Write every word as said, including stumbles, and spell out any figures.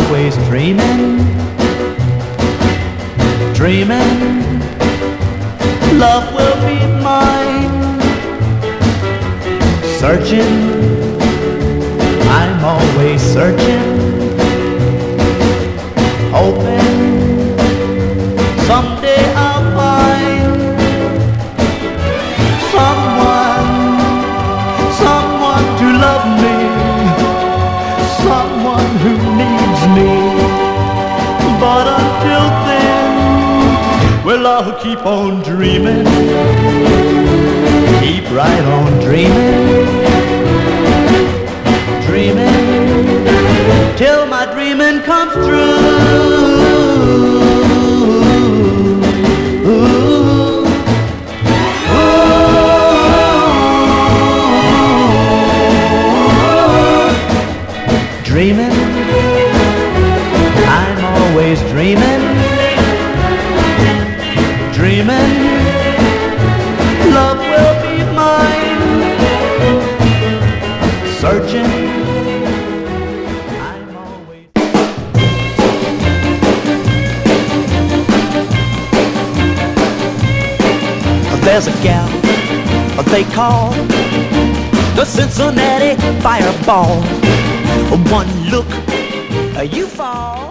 always dreaming, dreaming, love will be mine. Searching, I'm always searching, hoping someday I'll find someone, someone to love me, someone who needs me. But until then, well, I'll keep on dreaming, keep right on dreaming, dreaming, till my dreaming comes true. Dreaming, I'm always dreaming, dreaming, love will be mine. Searching, I'm always. There's a gal they call the Cincinnati Fireball. One look, you fall.